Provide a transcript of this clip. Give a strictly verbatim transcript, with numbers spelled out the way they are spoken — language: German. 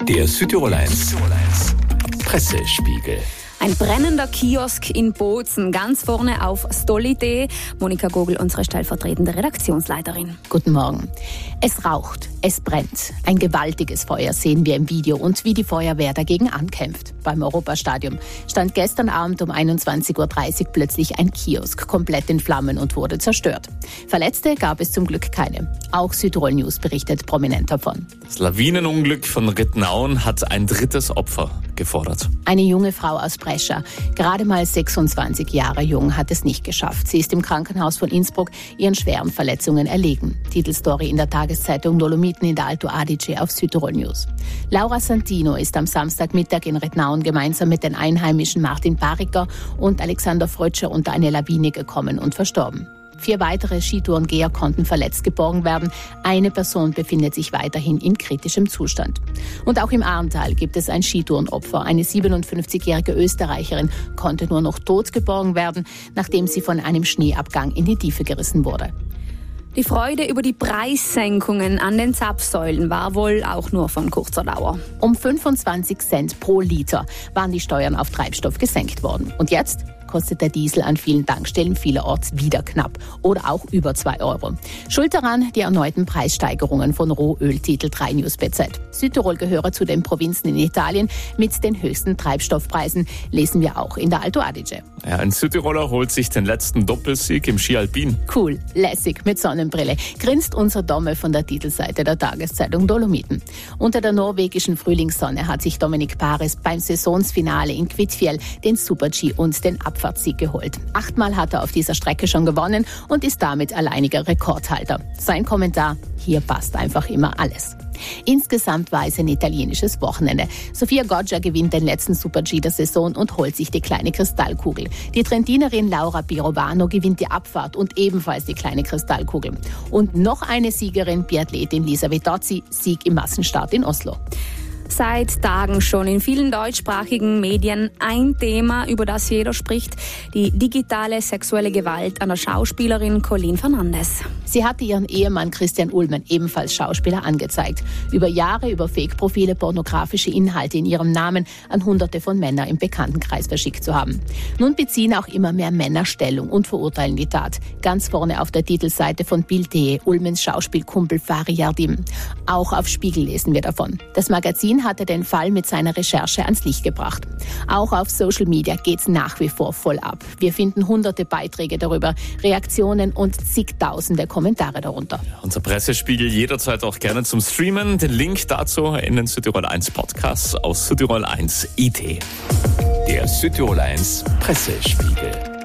Der Südtirol eins Pressespiegel. Ein brennender Kiosk in Bozen, ganz vorne auf Stolidee. Monika Gogel, unsere stellvertretende Redaktionsleiterin. Guten Morgen. Es raucht, es brennt. Ein gewaltiges Feuer sehen wir im Video und wie die Feuerwehr dagegen ankämpft. Beim Europastadion stand gestern Abend um einundzwanzig Uhr dreißig plötzlich ein Kiosk komplett in Flammen und wurde zerstört. Verletzte gab es zum Glück keine. Auch Südtirol News berichtet prominent davon. Das Lawinenunglück von Ridnaun hat ein drittes Opfer gefordert. Eine junge Frau aus Brescia, gerade mal sechsundzwanzig Jahre jung, hat es nicht geschafft. Sie ist im Krankenhaus von Innsbruck ihren schweren Verletzungen erlegen. Titelstory in der Tageszeitung Dolomiten in der Alto Adige auf Südtirol News. Laura Santino ist am Samstagmittag in Ridnaun gemeinsam mit den Einheimischen Martin Bariker und Alexander Frötscher unter eine Lawine gekommen und verstorben. Vier weitere Skitourengeher konnten verletzt geborgen werden. Eine Person befindet sich weiterhin in kritischem Zustand. Und auch im Ahrntal gibt es ein Skitourenopfer. Eine siebenundfünfzigjährige Österreicherin konnte nur noch tot geborgen werden, nachdem sie von einem Schneeabgang in die Tiefe gerissen wurde. Die Freude über die Preissenkungen an den Zapfsäulen war wohl auch nur von kurzer Dauer. Um fünfundzwanzig Cent pro Liter waren die Steuern auf Treibstoff gesenkt worden. Und jetzt kostet der Diesel an vielen Tankstellen vielerorts wieder knapp oder auch über zwei Euro. Schuld daran die erneuten Preissteigerungen von Rohöl, Titel drei News B Z. Südtirol gehöre zu den Provinzen in Italien mit den höchsten Treibstoffpreisen, lesen wir auch in der Alto Adige. Ja, ein Südtiroler holt sich den letzten Doppelsieg im Ski Alpin. Cool, lässig, mit Sonnenbrille, grinst unser Domme von der Titelseite der Tageszeitung Dolomiten. Unter der norwegischen Frühlingssonne hat sich Dominik Paris beim Saisonsfinale in Kvitfjell den Super-G und den Abfahrtssieg geholt. Achtmal hat er auf dieser Strecke schon gewonnen und ist damit alleiniger Rekordhalter. Sein Kommentar: Hier passt einfach immer alles. Insgesamt war es ein italienisches Wochenende. Sofia Goggia gewinnt den letzten Super-G der Saison und holt sich die kleine Kristallkugel. Die Trentinerin Laura Pirovano gewinnt die Abfahrt und ebenfalls die kleine Kristallkugel. Und noch eine Siegerin, Biathletin Lisa Vitozzi, Sieg im Massenstart in Oslo. Seit Tagen schon in vielen deutschsprachigen Medien ein Thema, über das jeder spricht: die digitale sexuelle Gewalt an der Schauspielerin Colleen Fernandes. Sie hatte ihren Ehemann Christian Ullmann, ebenfalls Schauspieler, angezeigt. Über Jahre über Fake-Profile pornografische Inhalte in ihrem Namen an Hunderte von Männern im Bekanntenkreis verschickt zu haben. Nun beziehen auch immer mehr Männer Stellung und verurteilen die Tat. Ganz vorne auf der Titelseite von Bild punkt de Ullmanns Schauspielkumpel Fari Yardim. Auch auf Spiegel lesen wir davon. Das Magazin hatte den Fall mit seiner Recherche ans Licht gebracht. Auch auf Social Media geht's nach wie vor voll ab. Wir finden hunderte Beiträge darüber, Reaktionen und zigtausende Kommentare darunter. Unser Pressespiegel jederzeit auch gerne zum Streamen. Den Link dazu in den Südtirol eins Podcast aus Südtirol eins punkt it. Der Südtirol eins Pressespiegel.